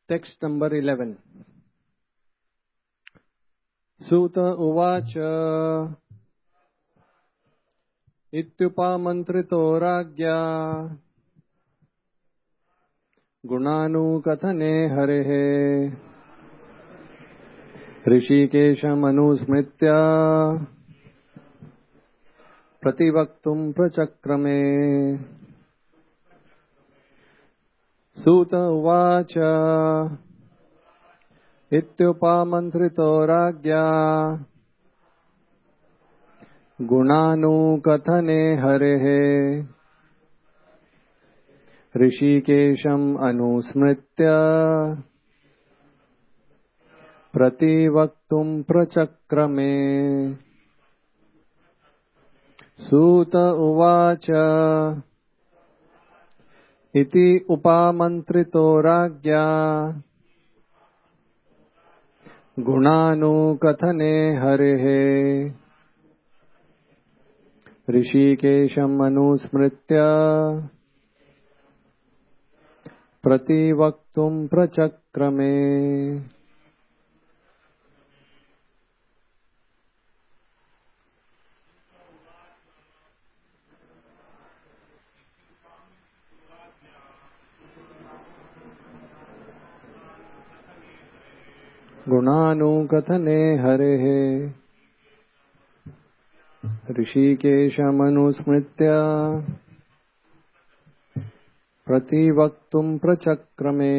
Text number 11. Suta uvacha ityupamantrito ragya gunanukathane harehe ऋषिकेशम् अनुस्मृत्य प्रतिवक्तुम् प्रचक्रमे सूत उवाच इत्युपमन्त्रितो राज्ञा गुणानुकथने हरेः ऋषिकेशम् अनुस्मृत्य प्रतिवक्तुम् प्रचक्रमे सूत उवाच इति उपमन्त्रितो राज्ञा गुणानुकथने हरेः ऋषिकेशम् अनुस्मृत्य प्रतिवक्तुम् प्रचक्रमे गुणानुकथने हरेः ऋषिकेशमनुस्मृत्य प्रतिवक्तुम् प्रचक्रमे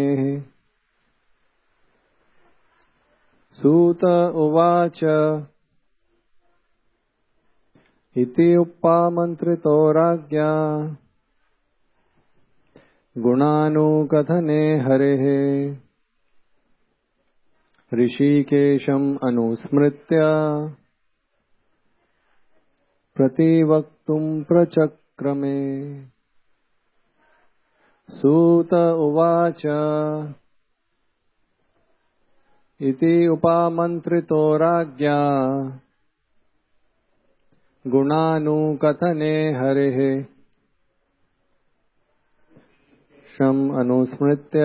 सूत उवाच इति उपमन्त्रितो राज्ञा गुणानुकथने हरेः ऋषिकेशम् अनुस्मृत्य प्रतिवक्तुम् प्रचक्रमे सूत उवाच इति उपमन्त्रितो राज्ञा गुणानुकथने हरेः शम् अनुस्मृत्य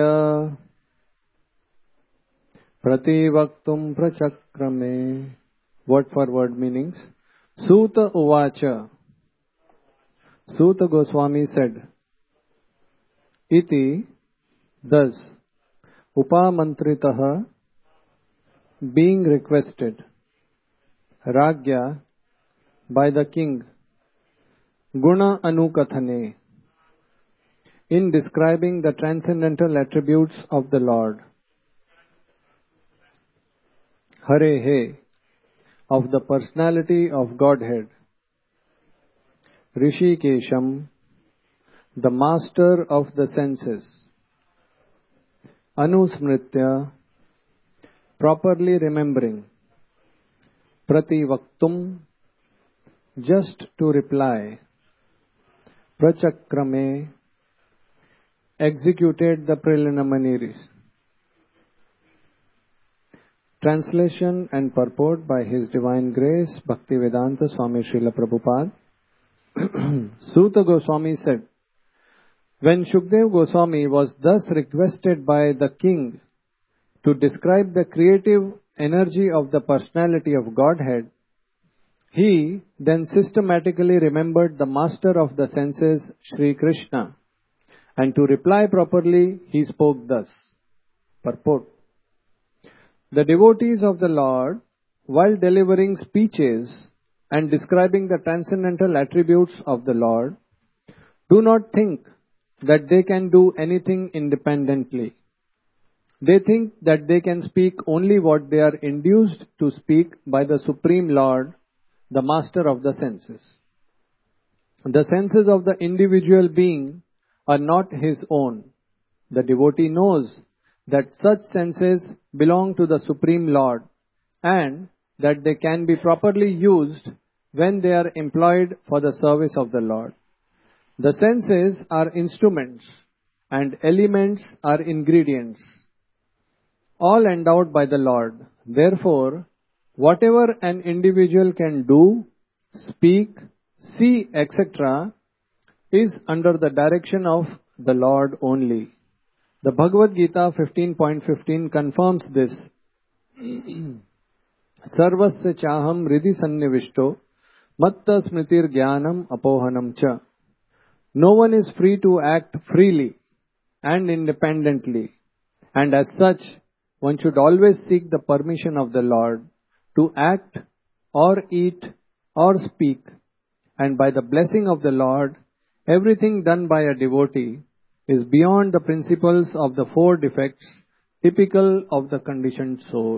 प्रतिवक्तुम् प्रचक्रमे. Word for word meanings. Suta uvacha. Suta Goswami said, iti, thus, upamantritah, being requested, ragya, by the king, guna anukathane, in describing the transcendental attributes of the Lord, Harehe, of the personality of Godhead, Rishikesham, the master of the senses, Anusmritya, properly remembering, Prativaktum, just to reply, Prachakrame, executed the preliminaries. Translation and purport by His Divine Grace, Bhaktivedanta Swami Srila Prabhupada. Suta Goswami said, when Shukdev Goswami was thus requested by the king to describe the creative energy of the personality of Godhead, he then systematically remembered the master of the senses, Sri Krishna, and to reply properly, he spoke thus. Purport. The devotees of the Lord, while delivering speeches and describing the transcendental attributes of the Lord, do not think that they can do anything independently. They think that they can speak only what they are induced to speak by the Supreme Lord, the Master of the senses. The senses of the individual being are not his own. The devotee knows that such senses belong to the Supreme Lord and that they can be properly used when they are employed for the service of the Lord. The senses are instruments and elements are ingredients, all endowed by the Lord. Therefore, whatever an individual can do, speak, see, etc., is under the direction of the Lord only. The Bhagavad Gita 15.15 confirms this. Sarvasya chaham ridhi sannivishto matta smritir jnanam apohanam cha. No one is free to act freely and independently, and as such, one should always seek the permission of the Lord to act or eat or speak, and by the blessing of the Lord, everything done by a devotee is beyond the principles of the four defects typical of the conditioned soul.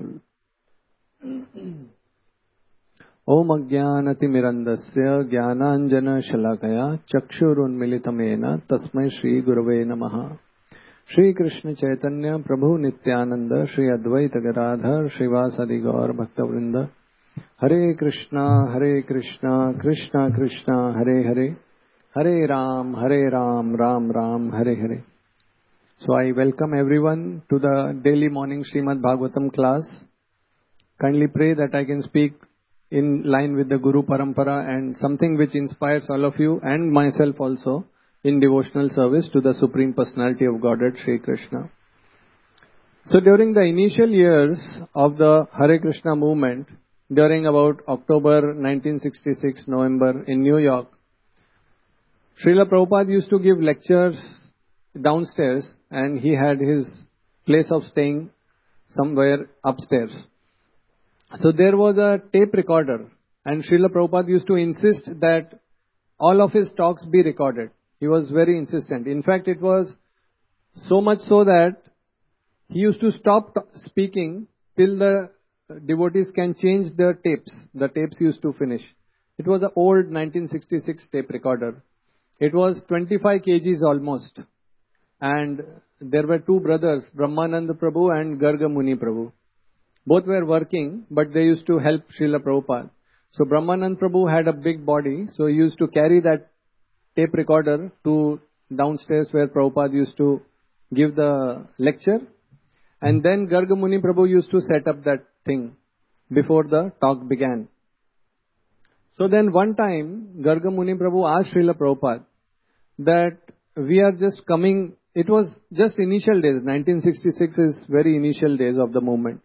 Om Ajnanatimirandasya Jnananjana Shalakaya Chakshurunmilitamena Tasmai Shri Gurave Namaha. Shri Krishna Chaitanya Prabhu Nityananda Shri Advaita Gadadhar Srivasadi Gaur Bhaktavrinda Hare Krishna Krishna Krishna Hare Hare Hare Ram Ram Ram Hare Hare. So I welcome everyone to the daily morning Srimad Bhagavatam class. Kindly pray that I can speak in line with the Guru Parampara and something which inspires all of you and myself also in devotional service to the Supreme Personality of Godhead, Shri Krishna. So during the initial years of the Hare Krishna movement, during about October 1966, November in New York, Srila Prabhupada used to give lectures downstairs and he had his place of staying somewhere upstairs. So there was a tape recorder and Srila Prabhupada used to insist that all of his talks be recorded. He was very insistent. In fact, it was so much so that he used to stop speaking till the devotees can change their tapes. The tapes used to finish. It was an old 1966 tape recorder. It was 25 kgs almost. And there were two brothers, Brahmananda Prabhu and Garga Muni Prabhu. Both were working, but they used to help Srila Prabhupada. So Brahmananda Prabhu had a big body, so he used to carry that tape recorder to downstairs where Prabhupada used to give the lecture. And then Garga Muni Prabhu used to set up that thing before the talk began. So then one time, Garga Muni Prabhu asked Srila Prabhupada that we are just coming, it was just initial days, 1966 is very initial days of the movement.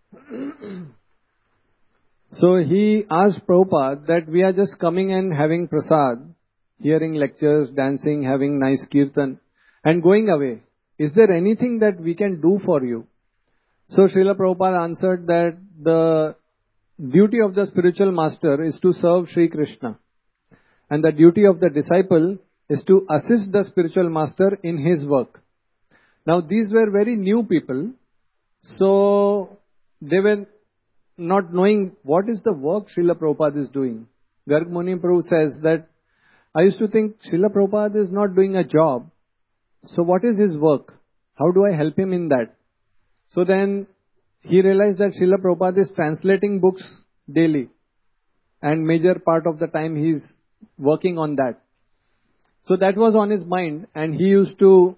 So he asked Prabhupada that we are just coming and having prasad, hearing lectures, dancing, having nice kirtan and going away. Is there anything that we can do for you? So Srila Prabhupada answered that the duty of the spiritual master is to serve Sri Krishna. And the duty of the disciple is to assist the spiritual master in his work. Now these were very new people. So they were not knowing what is the work Srila Prabhupada is doing. Garg Muni Prabhu says that I used to think Srila Prabhupada is not doing a job. So what is his work? How do I help him in that? So then he realized that Srila Prabhupada is translating books daily. And major part of the time he is working on that. So that was on his mind and he used to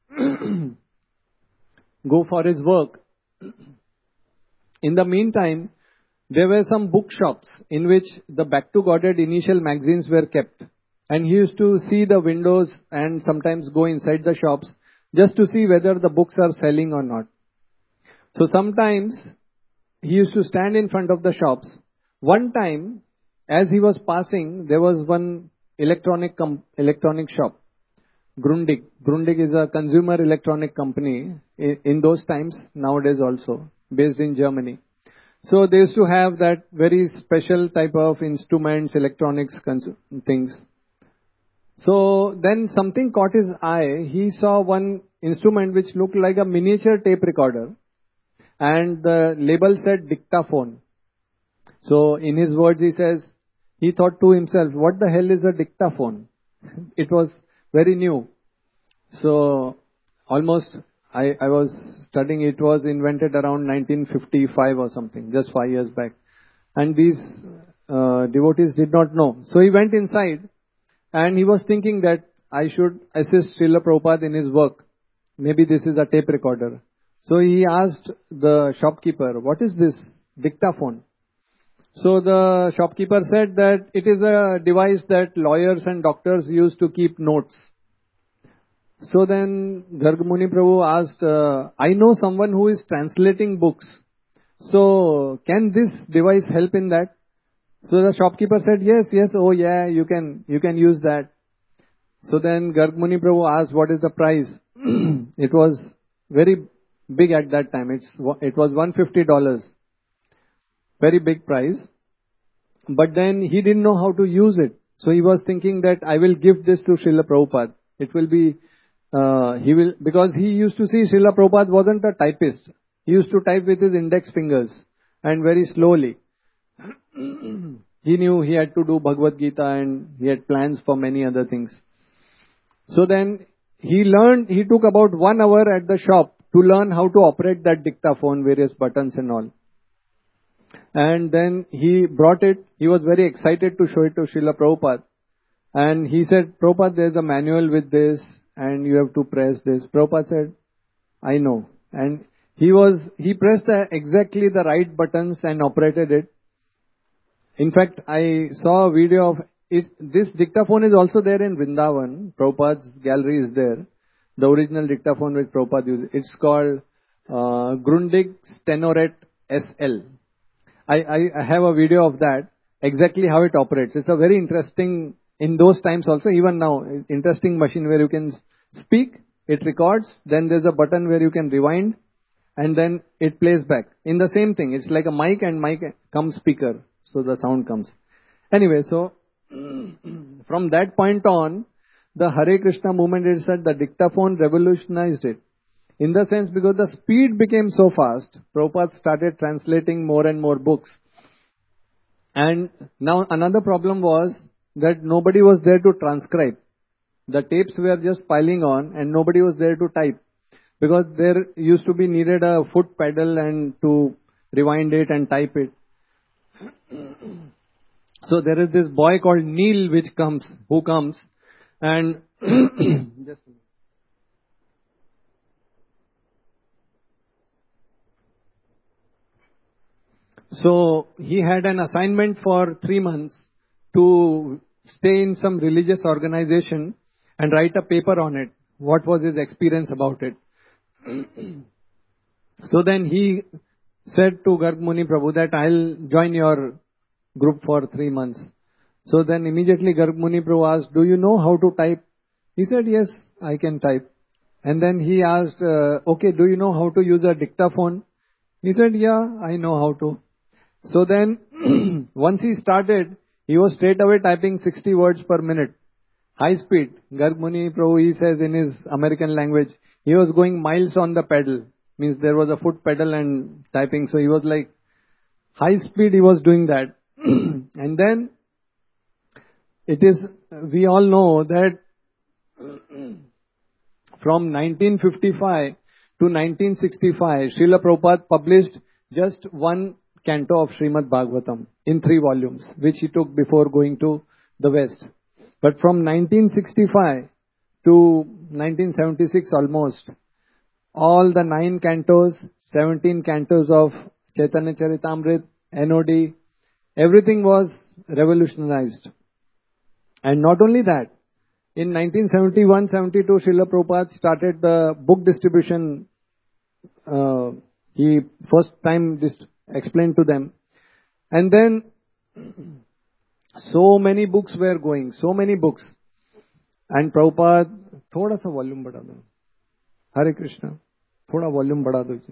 go for his work. In the meantime, there were some bookshops in which the Back to Godhead initial magazines were kept. And he used to see the windows and sometimes go inside the shops just to see whether the books are selling or not. So sometimes he used to stand in front of the shops. One time, as he was passing, there was one electronic shop. Grundig. Grundig is a consumer electronic company in those times, nowadays also, based in Germany. So they used to have that very special type of instruments, electronics things. So then something caught his eye. He saw one instrument which looked like a miniature tape recorder. And the label said dictaphone. So in his words he says, he thought to himself, what the hell is a dictaphone? It was very new. So almost I was studying, it was invented around 1955 or something, just 5 years back. And these devotees did not know. So he went inside and he was thinking that I should assist Srila Prabhupada in his work. Maybe this is a tape recorder. So he asked the shopkeeper, what is this dictaphone? So the shopkeeper said that it is a device that lawyers and doctors use to keep notes. So then Garg Muni Prabhu asked, I know someone who is translating books. So can this device help in that? So the shopkeeper said, yes, oh yeah, you can use that. So then Garg Muni Prabhu asked, what is the price? It was very big at that time. It was $150. Very big price. But then he didn't know how to use it. So he was thinking that I will give this to Srila Prabhupada. It will be, because he used to see Srila Prabhupada wasn't a typist. He used to type with his index fingers and very slowly. He knew he had to do Bhagavad Gita and he had plans for many other things. So then he took about 1 hour at the shop to learn how to operate that dictaphone, various buttons and all. And then he brought it. He was very excited to show it to Srila Prabhupada. And he said, Prabhupada, there's a manual with this and you have to press this. Prabhupada said, I know. And he pressed exactly the right buttons and operated it. In fact, I saw a video of it. This dictaphone is also there in Vrindavan. Prabhupada's gallery is there. The original dictaphone which Prabhupada used. It's called Grundig Stenoret SL. I have a video of that, exactly how it operates. It's a very interesting, in those times also, even now, interesting machine where you can speak, it records, then there's a button where you can rewind, and then it plays back. In the same thing, it's like a mic and mic comes speaker, so the sound comes. Anyway, so from that point on, the Hare Krishna movement, it said the dictaphone revolutionized it. In the sense, because the speed became so fast, Prabhupada started translating more and more books. And now another problem was that nobody was there to transcribe. The tapes were just piling on and nobody was there to type. Because there used to be needed a foot pedal and to rewind it and type it. So there is this boy called Neil who comes and just so he had an assignment for 3 months to stay in some religious organization and write a paper on it. What was his experience about it? So then he said to Garg Muni Prabhu that I'll join your group for 3 months. So then immediately Garg Muni Prabhu asked, do you know how to type? He said, yes, I can type. And then he asked, okay, do you know how to use a dictaphone? He said, yeah, I know how to. So then, once he started, he was straight away typing 60 words per minute. High speed. Garg Muni Prabhu, he says in his American language, he was going miles on the pedal. Means there was a foot pedal and typing. So he was like, high speed he was doing that. And then, we all know that from 1955 to 1965, Srila Prabhupada published just one canto of Srimad Bhagavatam in 3 volumes, which he took before going to the West. But from 1965 to 1976 almost, all the 9 cantos, 17 cantos of Chaitanya Charitamrita, NOD, everything was revolutionized. And not only that, in 1971-72, Srila Prabhupada started the book distribution. He first time explained to them. And then so many books were going, so many books. And Prabhupada, thoda sa volume bada do. Hare Krishna, thoda volume bada do.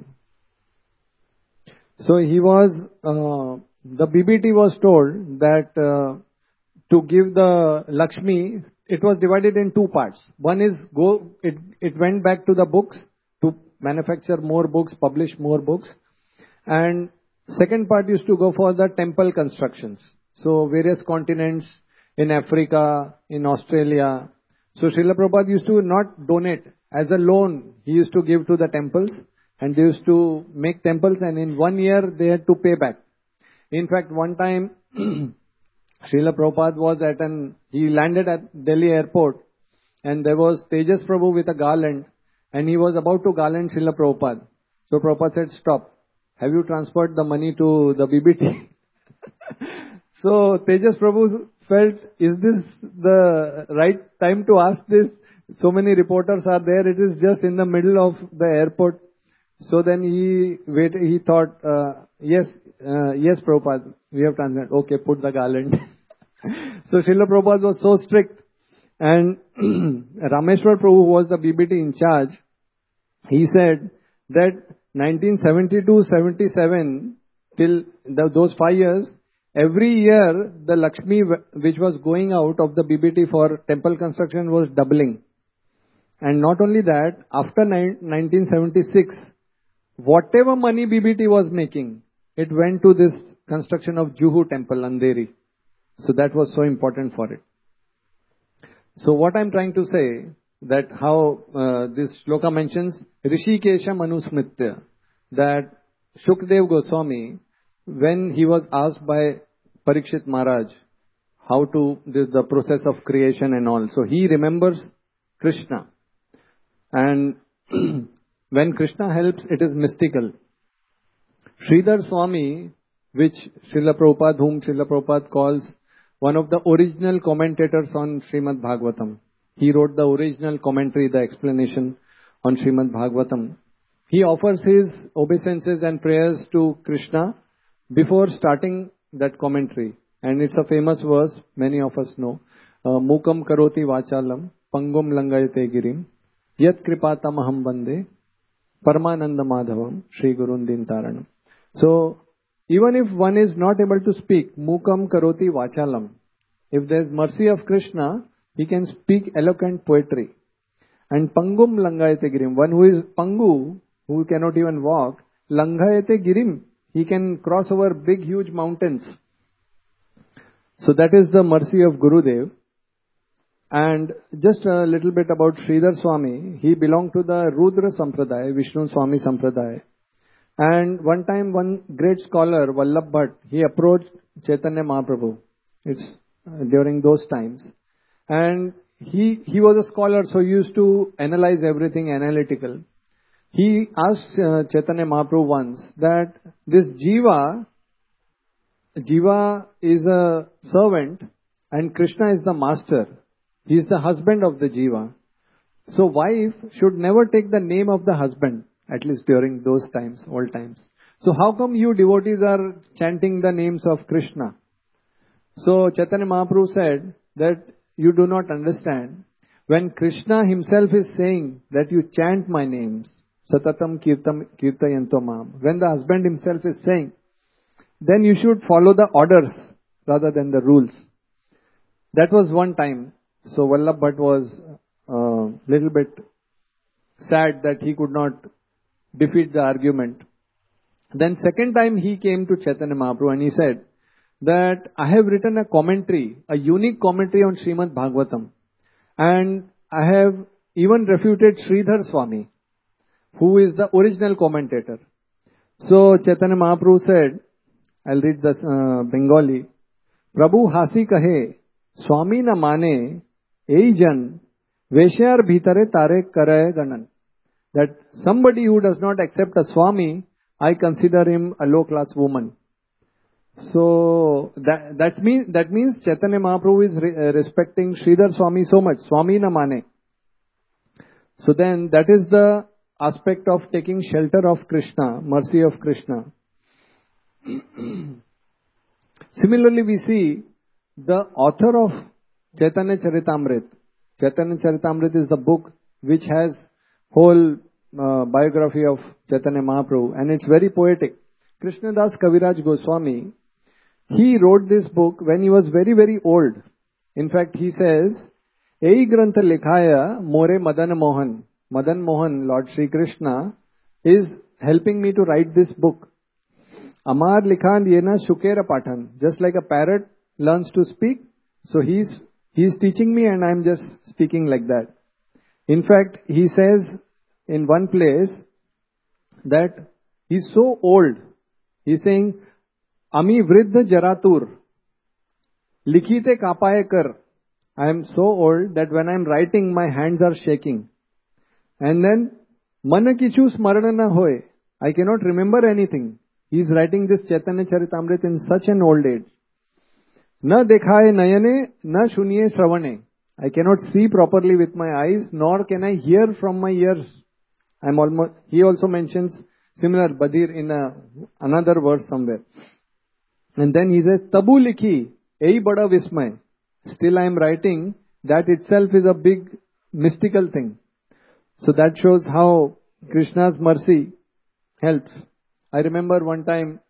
So he was, the BBT was told that to give the Lakshmi, it was divided in 2 parts. One is it went back to the books to manufacture more books, publish more books. And second part used to go for the temple constructions. So various continents in Africa, in Australia. So Srila Prabhupada used to not donate. As a loan, he used to give to the temples. And they used to make temples and in 1 year they had to pay back. In fact, one time Srila Prabhupada was he landed at Delhi airport and there was Tejas Prabhu with a garland and he was about to garland Srila Prabhupada. So Prabhupada said, stop. Have you transferred the money to the BBT? So Tejas Prabhu felt, is this the right time to ask this? So many reporters are there. It is just in the middle of the airport. So then he thought, yes, Prabhupada, we have translated. Okay, put the garland. So Srila Prabhupada was so strict. And Rameshwar Prabhu, who was the BBT in charge, he said that 1972-77, till those 5 years, every year the Lakshmi which was going out of the BBT for temple construction was doubling. And not only that, after 1976, whatever money BBT was making, it went to this construction of Juhu temple, Andheri. So that was so important for it. So what I'm trying to say, that how this shloka mentions Rishikesha Manusmritya, that Shukdev Goswami, when he was asked by Parikshit Maharaj how to the process of creation and all, so he remembers Krishna. And when Krishna helps, it is mystical. Sridhar Swami, which Srila Prabhupada calls one of the original commentators on Srimad Bhagavatam. He wrote the original commentary, the explanation on Srimad Bhagavatam. He offers his obeisances and prayers to Krishna before starting that commentary. And it's a famous verse, many of us know. Mukam karoti vachalam, pangum langayate girim, yat kripatam aham bande, Paramananda Madhavam, Sri Gurundin Taranam. So, even if one is not able to speak, Mukam Karoti Vachalam, if there is mercy of Krishna, he can speak eloquent poetry. And Pangum Langayate Girim, one who is Pangu, who cannot even walk, Langayate Girim, he can cross over big huge mountains. So that is the mercy of Gurudev. And just a little bit about Sridhar Swami. He belonged to the Rudra Sampradaya, Vishnu Swami Sampradaya. And one time, one great scholar, Vallabh Bhatt, he approached Chaitanya Mahaprabhu. It's during those times. And he was a scholar, so he used to analyze everything analytical. He asked Chaitanya Mahaprabhu once that this Jiva is a servant and Krishna is the master. He is the husband of the Jiva. So wife should never take the name of the husband, at least during those times, old times. So how come you devotees are chanting the names of Krishna? So Chaitanya Mahaprabhu said that you do not understand. When Krishna himself is saying that you chant my names, Satatam Kirtayanto Mam, when the husband himself is saying, then you should follow the orders rather than the rules. That was one time. So Vallabh Bhatt was a little bit sad that he could not defeat the argument. Then second time he came to Chaitanya Mahaprabhu and he said that I have written a commentary, a unique commentary on Srimad Bhagavatam. And I have even refuted Sridhar Swami, who is the original commentator. So Chaitanya Mahaprabhu said, I'll read the Bengali, Prabhu hasi kahe, Swami na mane, Eijan, Veshyar bhitare tare karaye ganan. That somebody who does not accept a Swami, I consider him a low-class woman. So that means Chaitanya Mahaprabhu is respecting Sridhar Swami so much. Swami na mane. So then that is the aspect of taking shelter of Krishna, mercy of Krishna. Similarly, we see the author of Chaitanya Charitamrita. Chaitanya Charitamrita is the book which has whole biography of Chaitanya Mahaprabhu, and it's very poetic. Krishnadas Kaviraj Goswami, he wrote this book when he was very, very old. In fact, he says, Ei Grantha Lekhaya More Madan Mohan. Madan Mohan, Lord Sri Krishna, is helping me to write this book. Amar Likhan Yena Shukera Pathan. Just like a parrot learns to speak, so he's teaching me and I'm just speaking like that. In fact, he says in one place that he's so old. He's saying, Ami Vriddha Jaratur, Likhite Kapaye Kar. I am so old that when I am writing, my hands are shaking. And then, Mana Kichu Smarana na hoy. I cannot remember anything. He is writing this Chaitanya Charitamrita in such an old age. Na dekhaye nayane, na shuniye shravane. I cannot see properly with my eyes, nor can I hear from my ears. He also mentions similar Badir in another verse somewhere. And then he says, Tabu likhi, ei bada vismay. Still I am writing. That itself is a big mystical thing. So that shows how Krishna's mercy helps. I remember one time,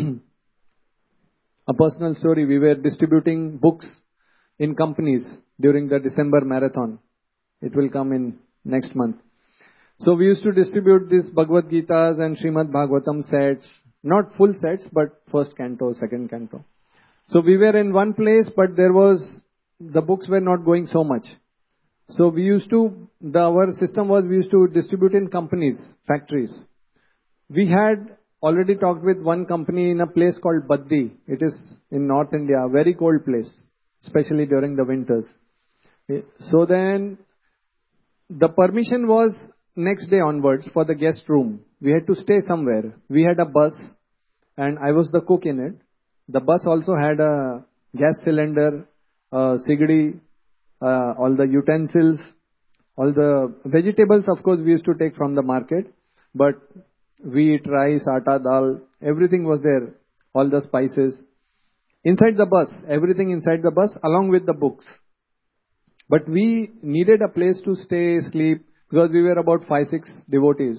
a personal story, we were distributing books in companies during the December marathon. It will come in next month. So we used to distribute these Bhagavad Gitas and Srimad Bhagavatam sets, not full sets, but first canto, second canto. So we were in one place, but the books were not going so much. So our system was we used to distribute in companies, factories. We had already talked with one company in a place called Baddi. It is in North India, a very cold place, especially during the winters. So then the permission was next day onwards for the guest room. We had to stay somewhere. We had a bus and I was the cook in it. The bus also had a gas cylinder, sigdi, all the utensils, all the vegetables, of course, we used to take from the market. But wheat, rice, atta, dal, everything was there. All the spices. Inside the bus, everything inside the bus along with the books. But we needed a place to stay, sleep, because we were about 5-6 devotees.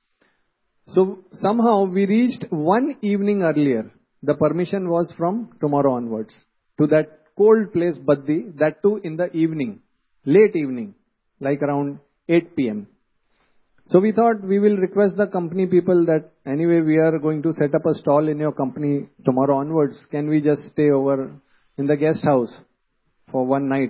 So somehow we reached one evening earlier. The permission was from tomorrow onwards to that cold place Baddi, that too in the evening, late evening, like around 8 p.m. So we thought we will request the company people that anyway we are going to set up a stall in your company tomorrow onwards. Can we just stay over in the guest house for one night?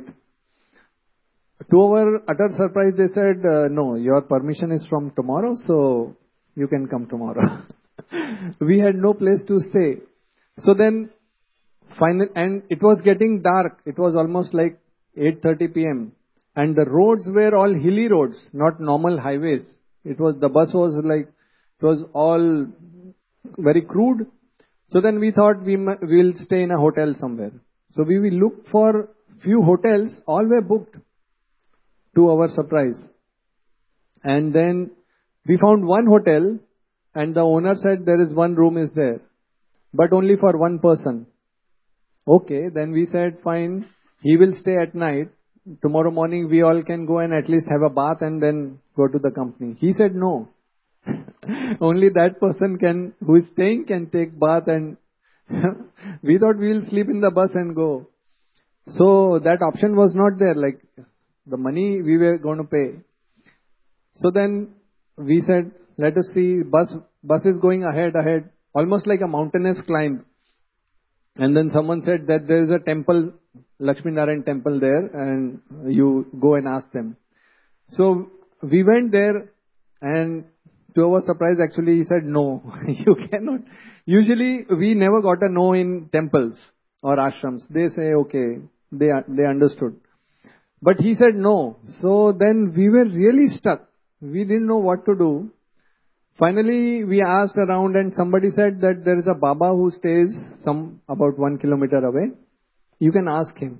To our utter surprise, they said, no, your permission is from tomorrow, so you can come tomorrow. We had no place to stay. So then, and it was getting dark. It was almost like 8:30 p.m. And the roads were all hilly roads, not normal highways. The bus was it was all very crude. So then we thought we'll stay in a hotel somewhere. So we will look for few hotels, all were booked, to our surprise. And then we found one hotel and the owner said there is one room is there, but only for one person. Okay, then we said fine, he will stay at night. Tomorrow morning we all can go and at least have a bath and then go to the company. He said no. Only that person who is staying can take bath, and we thought we will sleep in the bus and go. So that option was not there, like the money we were going to pay. So then we said, let us see, bus is going ahead, almost like a mountainous climb. And then someone said that there is a temple, Lakshmi Narayan temple there, and you go and ask them. So we went there, and to our surprise, actually, he said, no, you cannot. Usually, we never got a no in temples or ashrams. They say, okay, they understood. But he said no. So then we were really stuck. We didn't know what to do. Finally, we asked around and somebody said that there is a Baba who stays about 1 kilometer away. You can ask him.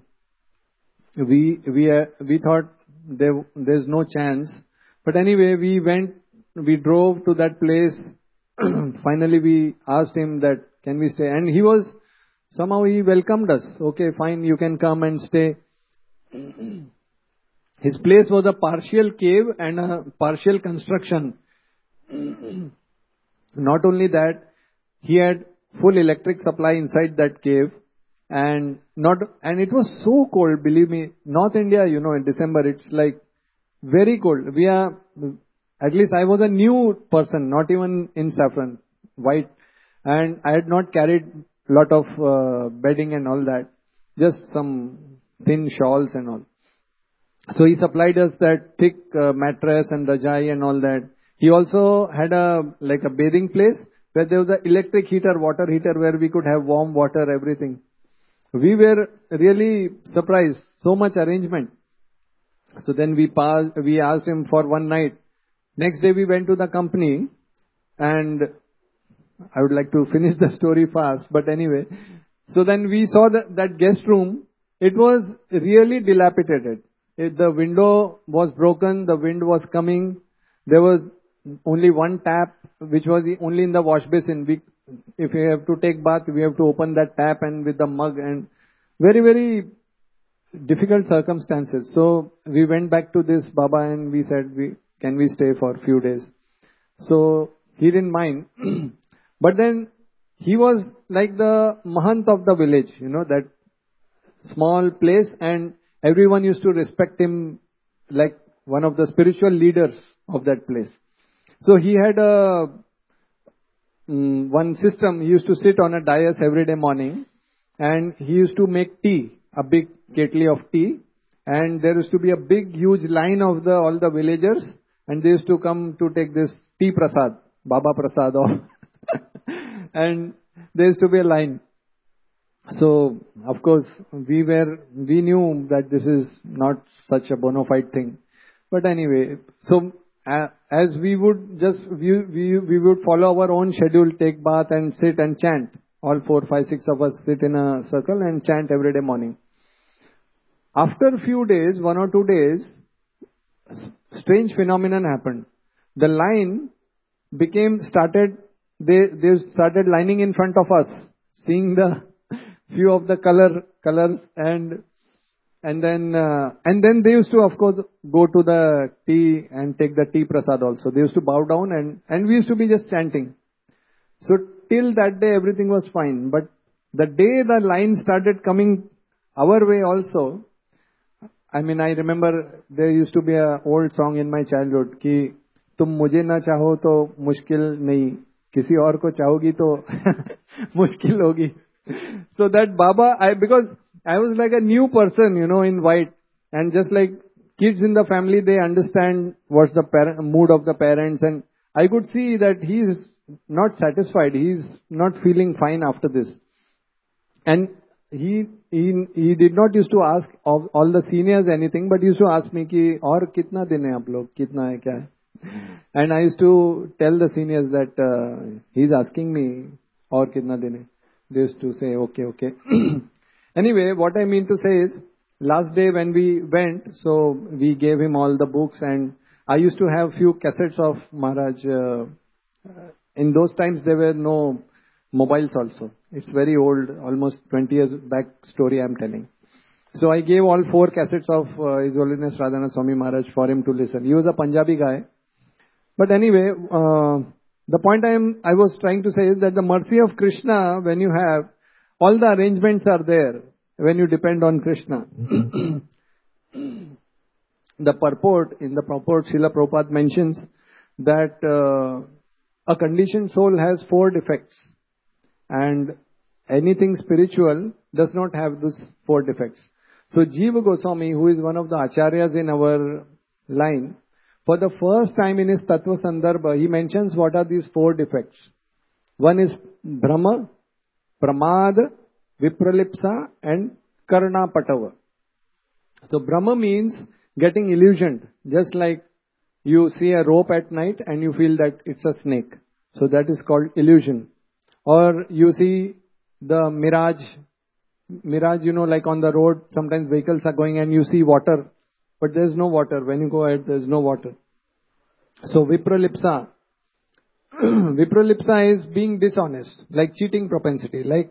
We thought there's no chance. But anyway, we drove to that place. Finally, we asked him that, can we stay? And he welcomed us. Okay, fine, you can come and stay. His place was a partial cave and a partial construction. Not only that, he had full electric supply inside that cave, and it was so cold, believe me. North India, in December, it's like very cold. At least I was a new person, not even in saffron, white, and I had not carried lot of bedding and all that, just some thin shawls and all. So he supplied us that thick mattress and rajai and all that. He also had a bathing place where there was an electric heater, water heater, where we could have warm water, everything. We were really surprised, so much arrangement. So then we asked him for one night. Next day we went to the company, and I would like to finish the story fast, but anyway. So then we saw that guest room. It was really dilapidated. The window was broken, the wind was coming. There was only one tap, which was only in the wash basin. If we have to take bath, we have to open that tap and with the mug, and very, very difficult circumstances. So we went back to this Baba and we said, can we stay for a few days? So he didn't mind. But then he was like the Mahant of the village, that small place, and everyone used to respect him like one of the spiritual leaders of that place. So he had one system. He used to sit on a dais every day morning, and he used to make tea, a big kettle of tea, and there used to be a big huge line of all the villagers, and they used to come to take this tea prasad, Baba Prasad, and there used to be a line. So, of course, we knew that this is not such a bona fide thing. But anyway, so as we would we would follow our own schedule, take bath and sit and chant. All 4, 5, 6 of us sit in a circle and chant every day morning. After a few days, 1 or 2 days, strange phenomenon happened. The line they started lining in front of us, seeing the few of the colors, and then they used to, of course, go to the tea and take the tea prasad also. They used to bow down and we used to be just chanting. So till that day everything was fine. But the day the line started coming our way also, I remember there used to be an old song in my childhood कि तुम मुझे ना चाहो तो मुश्किल नहीं, किसी और को चाहोगी तो मुश्किल होगी. So that Baba, because I was like a new person, in white, and just like kids in the family, they understand what's the mood of the parents, and I could see that he's not satisfied. He's not feeling fine after this. And he did not used to ask of all the seniors anything, but he used to ask me कि और कितना दिन है आप लोग, कितना है क्या है? And I used to tell the seniors that he's asking me और कितना दिन है. They used to say okay. Anyway, what I mean to say is, last day when we went, so we gave him all the books, and I used to have few cassettes of Maharaj. In those times there were no mobiles also. It's very old, almost 20 years back story I'm telling. So I gave all 4 cassettes of His Holiness Radhanath Swami Maharaj for him to listen. He was a Punjabi guy. But anyway, the point I was trying to say is that the mercy of Krishna, when you have, all the arrangements are there when you depend on Krishna. The purport, in the purport, Srila Prabhupada mentions that a conditioned soul has 4 defects, and anything spiritual does not have those 4 defects. So Jiva Goswami, who is one of the acharyas in our line, for the first time in his Tattva Sandarbha, he mentions what are these 4 defects. One is Brahma, Pramad, Vipralipsa, and Karna Patava. So Brahma means getting illusioned, just like you see a rope at night and you feel that it's a snake. So that is called illusion. Or you see the mirage, like on the road, sometimes vehicles are going and you see water, but there's no water. When you go ahead, there's no water. So Vipralipsa. Vipralipsa is being dishonest, like cheating propensity. Like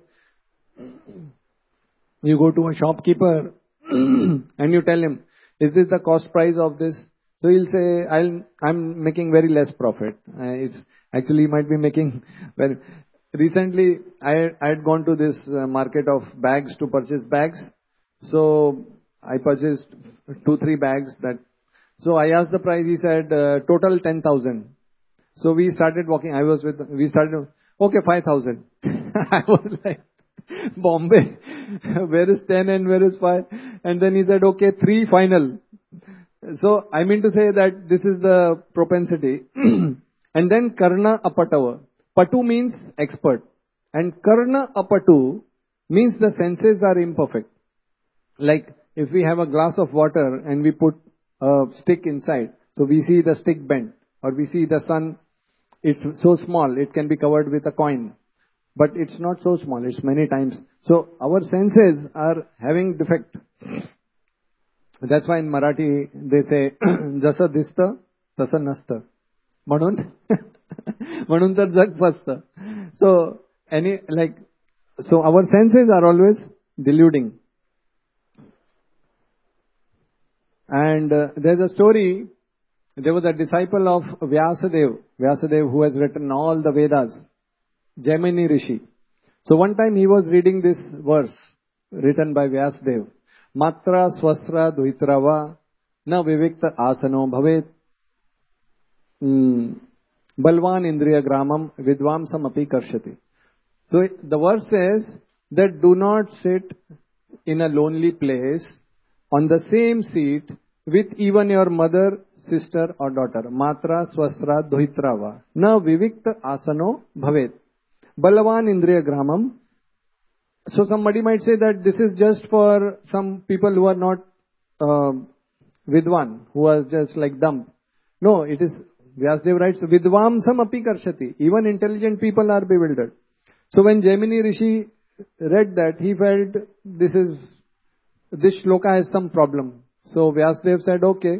you go to a shopkeeper and you tell him, is this the cost price of this? So he'll say, I'm making very less profit. It's actually might be making very. Recently, I had gone to this market of bags to purchase bags. So I purchased 2-3 bags. So I asked the price. He said total 10,000. So we started walking. Okay, 5,000. I was like, Bombay, where is 10 and where is 5? And then he said, okay, 3 final. So I mean to say that this is the propensity. And then Karna Apatava. Patu means expert. And Karna Apatu means the senses are imperfect. Like if we have a glass of water and we put a stick inside, so we see the stick bent, or we see the sun, it's so small, it can be covered with a coin. But it's not so small, it's many times. So our senses are having defect. That's why in Marathi they say, जसं दिसतं तसं नसतं. म्हणून म्हणून तर जग फसतं. So so our senses are always deluding. And there's a story. There was a disciple of Vyasadeva who has written all the Vedas, Jaimini Rishi. So one time he was reading this verse written by Vyasadeva. Matra swastra duitrava na vivikta asano bhavet balvan indriya gramam vidvamsam api karshati. So the verse says that do not sit in a lonely place on the same seat with even your mother, sister or daughter. Matra swastra duhitrava na vivikta asano bhavet balvan indriya gramam. So somebody might say that this is just for some people who are not vidwan, who are just like dumb. No, it is, Vyasadeva writes, vidvamsam api karshati. Even intelligent people are bewildered. So when Jaimini Rishi read that, he felt this shloka has some problem. So Vyasadeva said, okay,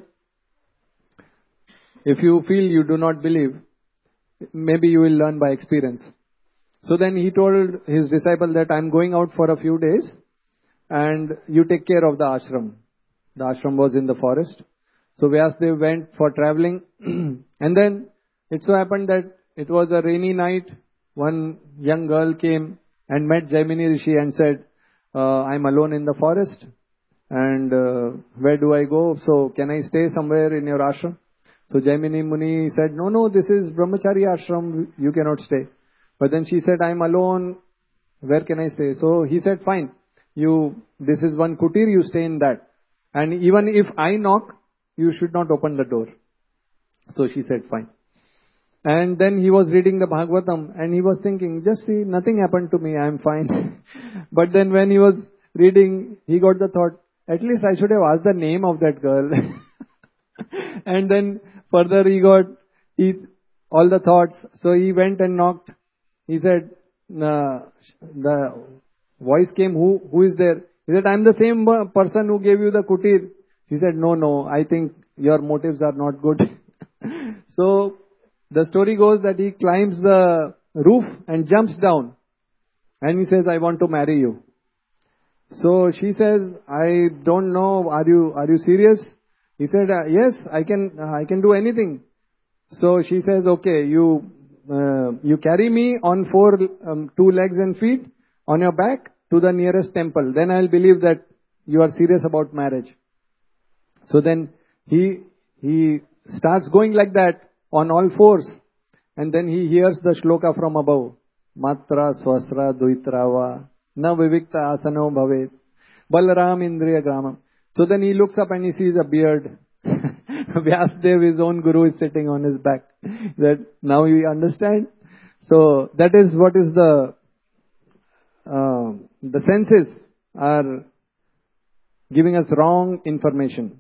if you feel you do not believe, maybe you will learn by experience. So then he told his disciple that I am going out for a few days and you take care of the ashram. The ashram was in the forest. So Vyasadeva went for traveling and then it so happened that it was a rainy night. One young girl came and met Jaimini Rishi and said, I am alone in the forest and where do I go? So can I stay somewhere in your ashram? So Jaimini Muni said, no, this is Brahmachari ashram, you cannot stay. But then she said, I am alone, where can I stay? So he said, fine, this is one kutir, you stay in that. And even if I knock, you should not open the door. So she said, fine. And then he was reading the Bhagavatam and he was thinking, just see, nothing happened to me, I am fine. But then when he was reading, he got the thought, at least I should have asked the name of that girl. And then further he got all the thoughts. So he went and knocked. He said, the voice came, who is there? He said, I am the same person who gave you the kutir. He said, no, I think your motives are not good. So the story goes that he climbs the roof and jumps down. And he says, I want to marry you. So she says, I don't know, are you serious? He said, yes, I can do anything. So she says, okay, you carry me on 2 legs and feet on your back to the nearest temple. Then I'll believe that you are serious about marriage. So then he starts going like that on all fours. And then he hears the shloka from above. Matra swasra duitrava na vivikta asano bhavet balaram indriya gramam. So then he looks up and he sees a beard. Vyasadeva, his own guru, is sitting on his back. That now you understand. So that is what is the senses are giving us wrong information.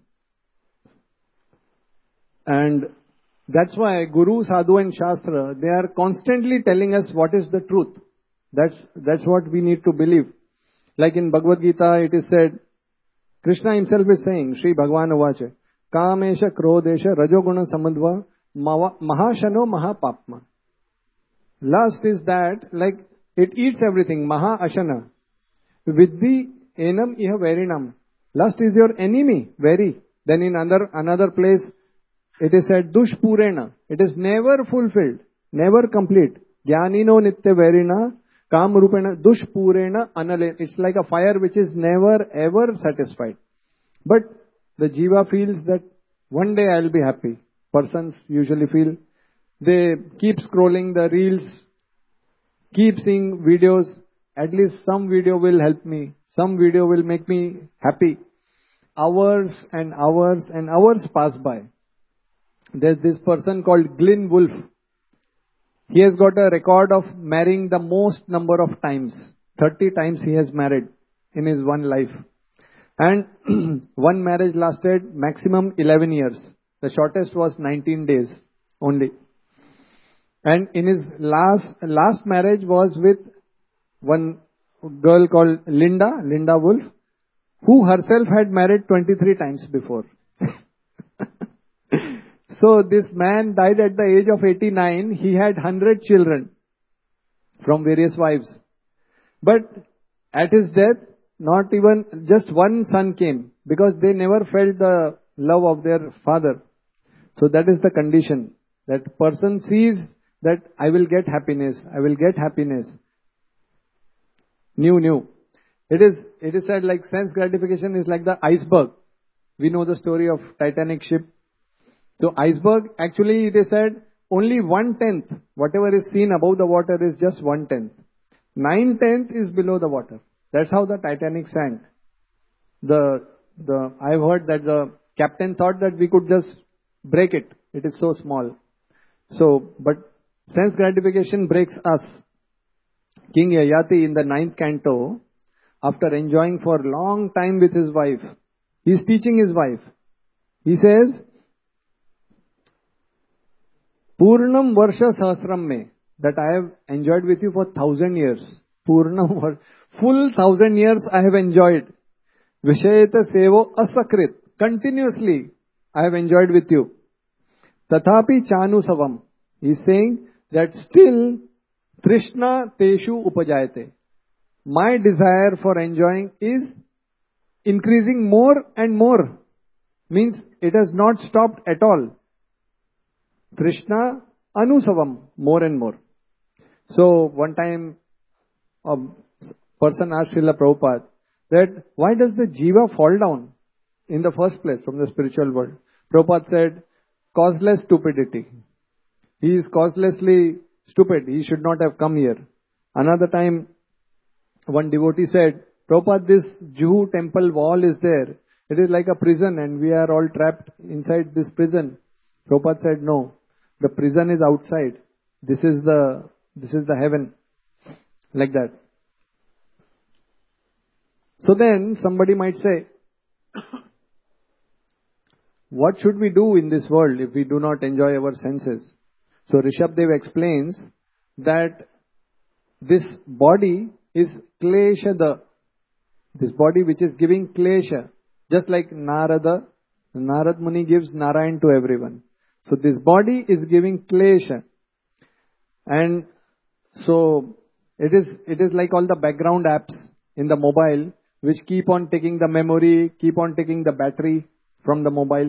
And that's why Guru, Sadhu and Shastra, they are constantly telling us what is the truth. That's what we need to believe. Like in Bhagavad Gita, it is said, Krishna himself is saying, Sri Bhagavan Uvacha, Kamesha Krodesha Rajoguna Samadva Mahashano Mahapapma. Lust is that, like, it eats everything. Maha Ashana. Vidhi Enam Iha Verinam. Lust is your enemy, very. Then in another place, it is said, Dushpurena. It is never fulfilled, never complete. Jnanino Nitya Verina Kam Rupena Dushpurena Anale. It's like a fire which is never ever satisfied. But the Jiva feels that one day I'll be happy. Persons usually feel, they keep scrolling the reels, keep seeing videos. At least some video will help me. Some video will make me happy. Hours and hours and hours pass by. There's this person called Glyn Wolf. He has got a record of marrying the most number of times. 30 times he has married in his one life. And one marriage lasted maximum 11 years. The shortest was 19 days only. And in his last marriage was with one girl called Linda Wolf. who herself had married 23 times before. So this man died at the age of 89. He had 100 children from various wives. But at his death, not even just one son came, because they never felt the love of their father. So that is the condition. That person sees that I will get happiness, I will get happiness. New. It is said like sense gratification is like the iceberg. We know the story of Titanic ship. So iceberg, actually it is said only 1/10, whatever is seen above the water is just 1/10. 9/10 is below the water. That's how the Titanic sank. I've heard that the captain thought that we could just break it. It is so small. So, but sense gratification breaks us. King Yayati in the 9th canto, after enjoying for a long time with his wife, he is teaching his wife. He says, Purnam Varsha Sahasram me, that I have enjoyed with you for 1,000 years. Purnam, full 1,000 years I have enjoyed. Vishayata Sevo Asakrit, continuously I have enjoyed with you. Tathapi Chanu Savam, he is saying that still Trishna Teshu Upajayate. My desire for enjoying is increasing more and more. Means it has not stopped at all. Trishna Anusavam, more and more. So one time a person asked Srila Prabhupada that why does the jiva fall down in the first place from the spiritual world? Prabhupada said, causeless stupidity. He is causelessly stupid. He should not have come here. Another time, one devotee said, Prabhupada, this Juhu temple wall is there. It is like a prison and we are all trapped inside this prison. Prabhupada said, no, the prison is outside. This is the heaven. Like that. So then somebody might say, what should we do in this world if we do not enjoy our senses? So Rishabdev explains that this body is kleshada. This body which is giving klesha. Just like Narad Muni gives Narayan to everyone. So this body is giving klesha. And so it is like all the background apps in the mobile which keep on taking the memory, keep on taking the battery from the mobile.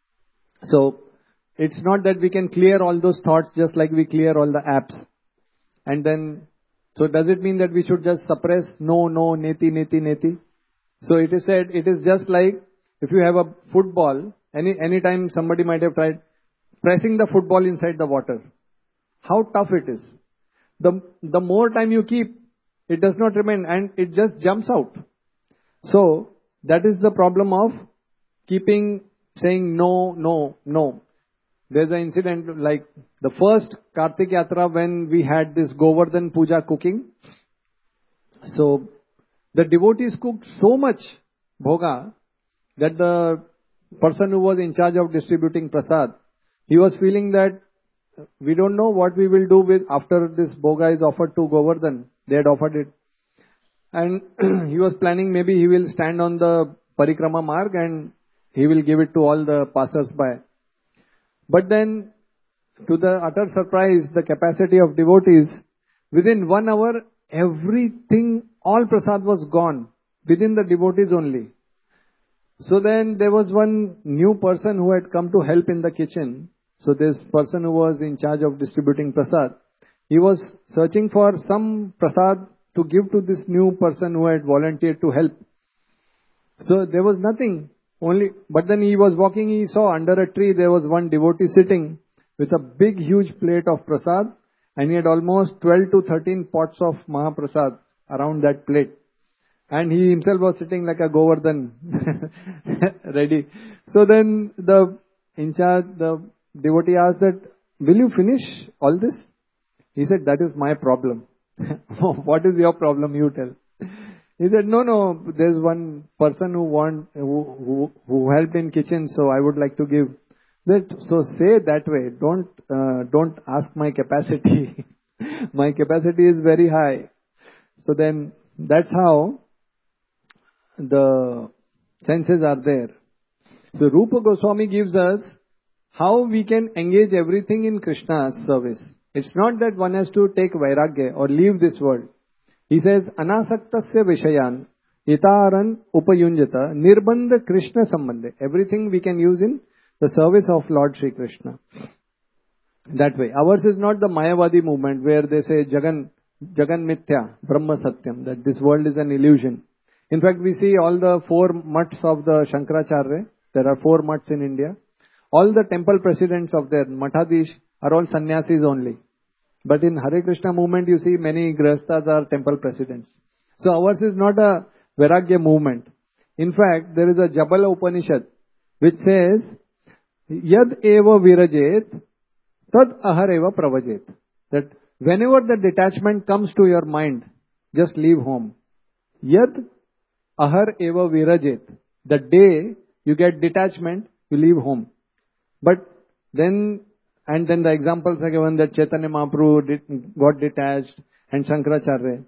So it's not that we can clear all those thoughts just like we clear all the apps. And then, so does it mean that we should just suppress no, neti? So it is said, it is just like if you have a football, any time somebody might have tried pressing the football inside the water. How tough it is. The more time you keep, it does not remain and it just jumps out. So that is the problem of keeping saying no. There's an incident like the first Kartik Yatra when we had this Govardhan Puja cooking. So the devotees cooked so much bhoga that the person who was in charge of distributing prasad, he was feeling that we don't know what we will do with after this bhoga is offered to Govardhan. They had offered it. And he was planning maybe he will stand on the Parikrama Marg and he will give it to all the passers-by. But then, to the utter surprise, the capacity of devotees, within 1 hour, everything, all prasad was gone, within the devotees only. So then there was one new person who had come to help in the kitchen. So this person who was in charge of distributing prasad, he was searching for some prasad to give to this new person who had volunteered to help. So there was nothing. But then he was walking, he saw under a tree there was one devotee sitting with a big huge plate of prasad and he had almost 12 to 13 pots of Mahaprasad around that plate. And he himself was sitting like a Govardhan ready. So then the devotee asked that, will you finish all this? He said, that is my problem. What is your problem, you tell. He said, no, there's one person who helped in kitchen, so I would like to give. So say that way. Don't ask my capacity. My capacity is very high. So then that's how the senses are there. So Rupa Goswami gives us how we can engage everything in Krishna's service. It's not that one has to take vairagya or leave this world. He says, Anasaktasya Vishayan Itaran Upayunjata Nirbandha Krishna Sambandhe. Everything we can use in the service of Lord Sri Krishna. That way. Ours is not the Mayavadi movement where they say Jagan Mithya, Brahma Satyam, that this world is an illusion. In fact, we see all the 4 mutts of the Shankaracharya. There are 4 mutts in India. All the temple presidents of their Mathadish are all sannyasis only. But in Hare Krishna movement, you see many grihasthas are temple presidents. So ours is not a Vairagya movement. In fact, there is a Jabala Upanishad which says, Yad eva virajet, tad ahar eva pravajet. That whenever the detachment comes to your mind, just leave home. Yad ahar eva virajet. The day you get detachment, you leave home. But then the examples are given that Chaitanya Mahaprabhu got detached and Shankaracharya.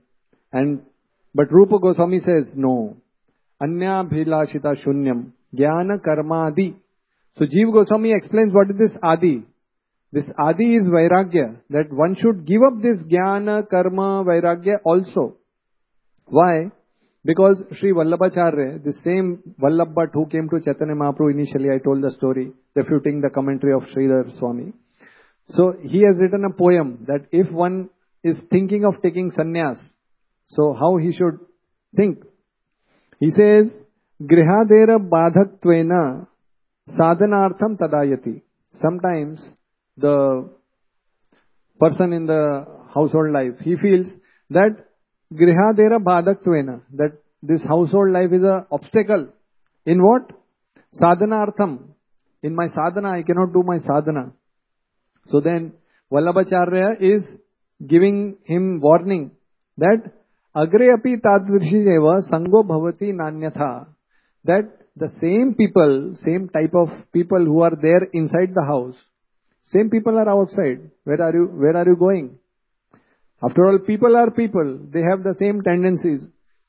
But Rupa Goswami says, no. Anya bhilashita shunyam jnana karma adi. So Jiva Goswami explains what is this adi. This adi is vairagya. That one should give up this jnana, karma, vairagya also. Why? Because Sri Vallabhacharya, the same Vallabh Bhatt who came to Chaitanya Mahaprabhu initially, I told the story, refuting the commentary of Sridhar Swami. So he has written a poem that if one is thinking of taking sannyas, so how he should think. He says, Grihadera badhaktvena sadhanartham tadayati. Sometimes the person in the household life, he feels that Grihadera badhaktvena, that this household life is an obstacle. In what? Sadhanartham. In my sadhana, I cannot do my sadhana. So then, Vallabhacharya is giving him warning that Agre api tadvirshi eva sango bhavati nanyatha. That the same people, same type of people who are there inside the house, same people are outside. Where are you going? After all, people are people. They have the same tendencies,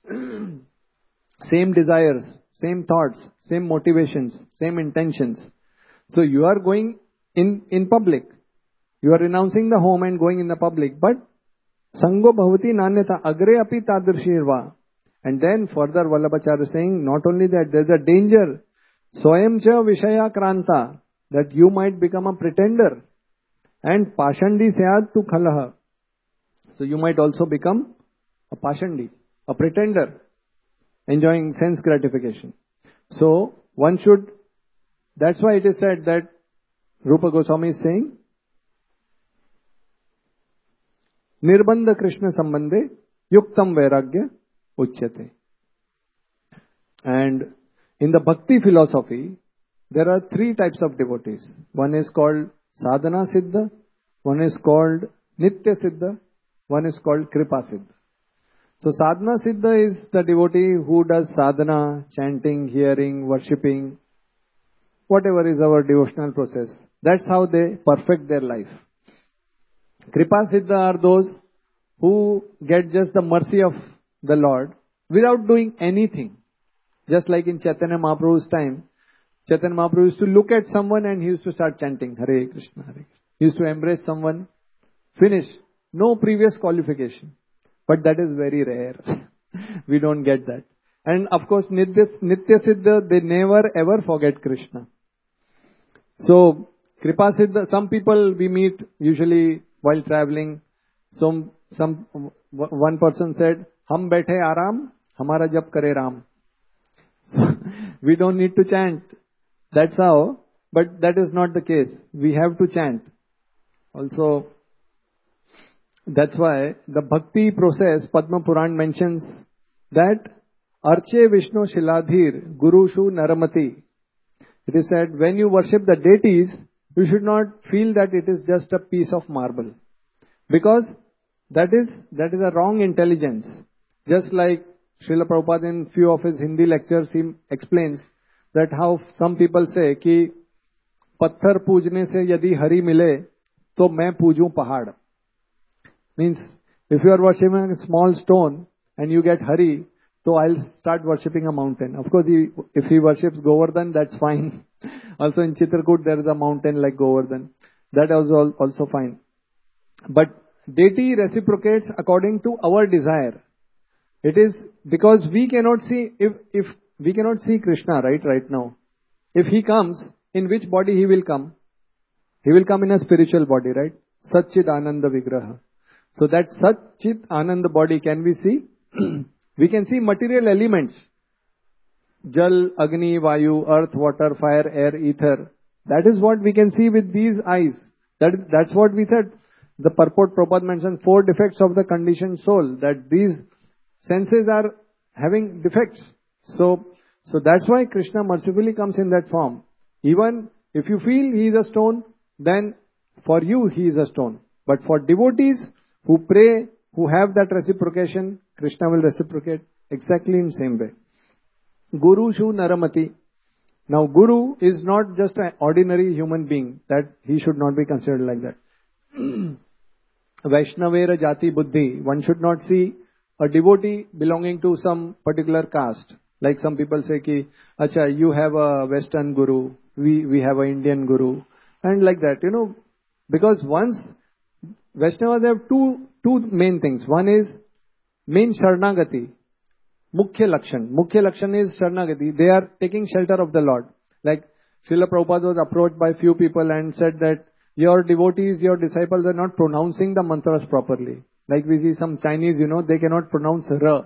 same desires, same thoughts, same motivations, same intentions. So you are going in public. You are renouncing the home and going in the public. But Sango Bhavati Nanyata Agre Api Tadrashirva. And then further Vallabhacharya is saying, not only that, there is a danger. Swayamcha Vishaya Kranta. That you might become a pretender. And Pashandi Sayad tu Khalaha. So you might also become a Pashandi, a pretender, enjoying sense gratification. So one should, that's why it is said that Rupa Goswami is saying, Nirbandha Krishna Sambandhe Yuktam Vairagya Uchyate. And in the Bhakti philosophy, there are 3 types of devotees. One is called Sadhana Siddha, one is called Nitya Siddha, one is called Kripa Siddha. So Sadhana Siddha is the devotee who does sadhana, chanting, hearing, worshipping, whatever is our devotional process. That's how they perfect their life. Kripa Siddha are those who get just the mercy of the Lord without doing anything. Just like in Chaitanya Mahaprabhu's time, Chaitanya Mahaprabhu used to look at someone and he used to start chanting Hare Krishna, Hare Krishna. He used to embrace someone, finish. No previous qualification. But that is very rare. We don't get that. And of course, Nitya Siddha, they never ever forget Krishna. So, Kripa Siddha, some people we meet usually while traveling. One person said, Hum baithe aram, hamara jap kare Ram. So, we don't need to chant. That's how. But that is not the case. We have to chant. Also, that's why the bhakti process, Padma Puran mentions that Arche Vishnu Shiladhir Gurushu Naramati. It is said, when you worship the deities, you should not feel that it is just a piece of marble. Because that is a wrong intelligence. Just like Srila Prabhupada in few of his Hindi lectures, he explains that how some people say कि पत्थर पूजने से यदि हरि मिले तो मैं पूजूं पहाड़. Means if you are worshiping a small stone and you get Hari, so I'll start worshipping a mountain. Of course, if he worships Govardhan, that's fine. Also in Chitrakoot, there is a mountain like Govardhan. That is also fine. But deity reciprocates according to our desire. It is because we cannot see, if we cannot see Krishna right now. If he comes, in which body he will come? He will come in a spiritual body, right? Satchit Ananda Vigraha. So that Satchit Ananda body can we see? We can see material elements. Jal, Agni, Vayu, earth, water, fire, air, ether. That is what we can see with these eyes. That's what we said. The purport Prabhupada mentioned 4 defects of the conditioned soul. That these senses are having defects. So that's why Krishna mercifully comes in that form. Even if you feel he is a stone, then for you he is a stone. But for devotees who pray, who have that reciprocation, Krishna will reciprocate exactly in the same way. Guru Shu Naramati. Now Guru is not just an ordinary human being. That he should not be considered like that. Vaishnavera Jati Buddhi. One should not see a devotee belonging to some particular caste. Like some people say ki, Acha, you have a Western Guru, we have an Indian Guru. And like that, because once Vaishnavas have two main things. One is main Sharanagati, Mukhya Lakshan. Mukhya Lakshan is Sharanagati. They are taking shelter of the Lord. Like Srila Prabhupada was approached by few people and said that your devotees, your disciples are not pronouncing the mantras properly. Like we see some Chinese, they cannot pronounce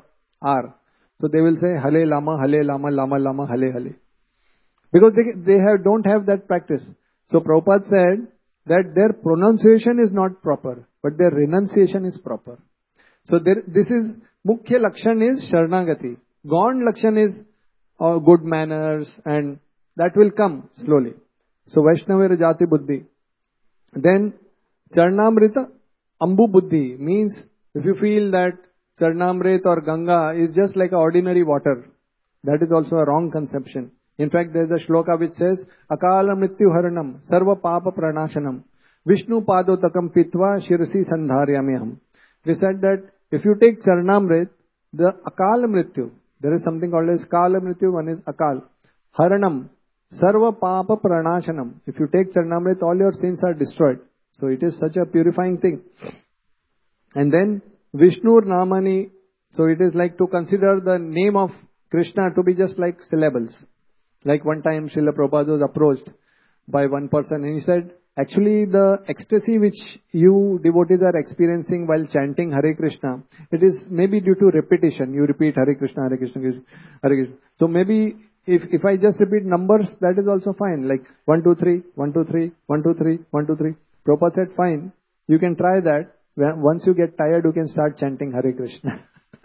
R. So they will say Hale Lama, Lama Lama, Hale Hale. Because they don't have that practice. So Prabhupada said that their pronunciation is not proper, but their renunciation is proper. So this is, Mukhya Lakshan is Sharanagati. Gond Lakshan is good manners, and that will come slowly. So Vaishnavera Jati Buddhi. Then Charnamrita Ambu Buddhi means if you feel that Charnamrit or Ganga is just like ordinary water, that is also a wrong conception. In fact, there is a shloka which says, Akala Mrityu Haranam Sarva Papa Pranashanam Vishnu Padotakam Pitva Shirasi Sandharyamyaham. We said that if you take Charnamrit, the Akala Mrityu, there is something called as Kala Mrityu, one is Akal. Haranam Sarva Papa Pranashanam. If you take Charnamrit, all your sins are destroyed. So it is such a purifying thing. And then Vishnu Namani, so it is like to consider the name of Krishna to be just like syllables. Like one time Srila Prabhupada was approached by one person and he said, actually the ecstasy which you devotees are experiencing while chanting Hare Krishna, it is maybe due to repetition. You repeat Hare Krishna, Hare Krishna, Hare Krishna. So maybe if I just repeat numbers, that is also fine. Like 1, 2, 3, 1, 2, 3, 1, 2, 3, 1, 2, 3. Prabhupada said, fine, you can try that. Once you get tired, you can start chanting Hare Krishna.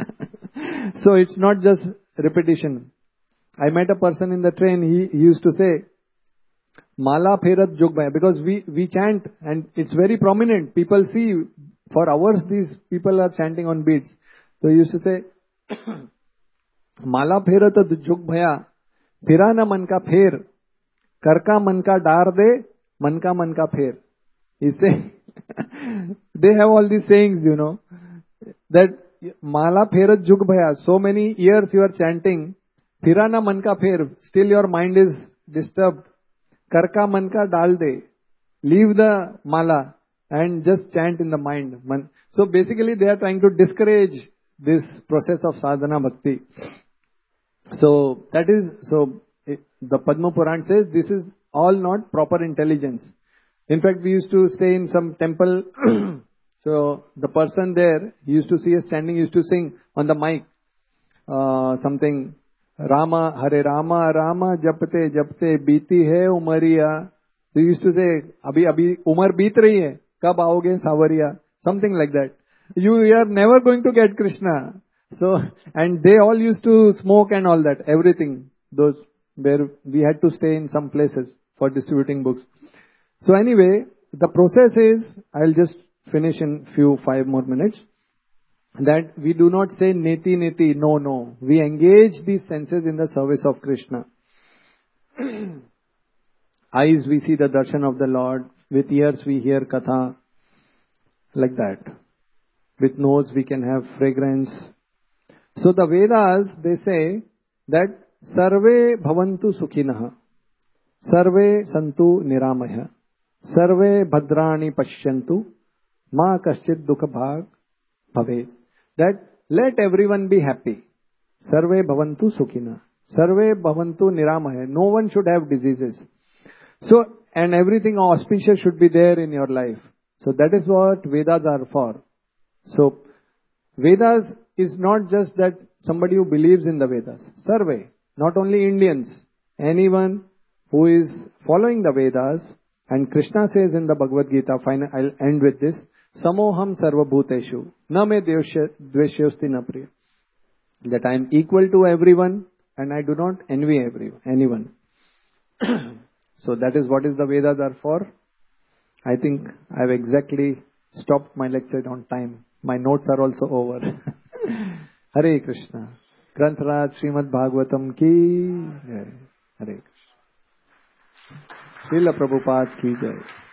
So it's not just repetition. I met a person in the train, he used to say, Mala Pherat Jogbhaya, because we chant and it's very prominent. People see, for hours these people are chanting on beats. So he used to say, Mala Pherat Jogbhaya, Phirana Man Ka Pher, Karka Man Ka Dar De, Man Ka Pher. He say, they have all these sayings, that Mala Pherat Jogbhaya, so many years you are chanting, Phirana Man Ka Pher, still your mind is disturbed. Karka Man Ka Dal De, leave the mala and just chant in the mind. So basically they are trying to discourage this process of sadhana bhakti. So the Padma Puran says this is all not proper intelligence. In fact, we used to stay in some temple. So the person there, he used to see us standing, used to sing on the mic something. Rama, Hare Rama, Rama, Japte, Japte, Biti hai Umariya. They used to say, Abhi Umar beet rahi hai, kab aoge Savariya? Something like that. You are never going to get Krishna. So, and they all used to smoke and all that, everything. Those, where we had to stay in some places for distributing books. So anyway, the process is, I'll just finish in 5 more minutes. That we do not say neti neti, no. We engage these senses in the service of Krishna. Eyes, we see the darshan of the Lord. With ears, we hear katha. Like that. With nose, we can have fragrance. So the Vedas, they say that Sarve Bhavantu Sukhinah, Sarve Santu Niramaya, Sarve Bhadrani Pashyantu, Ma Kaschid Dukha Bhag Bhave. That let everyone be happy. Sarve Bhavantu Sukhinah, Sarve Bhavantu Niramaya. No one should have diseases. So, and everything auspicious should be there in your life. So that is what Vedas are for. So, Vedas is not just that somebody who believes in the Vedas. Sarve, not only Indians, anyone who is following the Vedas, and Krishna says in the Bhagavad Gita, fine, I'll end with this, Samoham sarva bhuteshu, na me dveshyosti na priya. That I am equal to everyone and I do not envy anyone. So that is what is the Vedas are for. I think I have exactly stopped my lecture on time. My notes are also over. Hare Krishna. Granth Srimad Bhagavatam ki Jai. Hare Krishna. Srila Prabhupada ki Jai.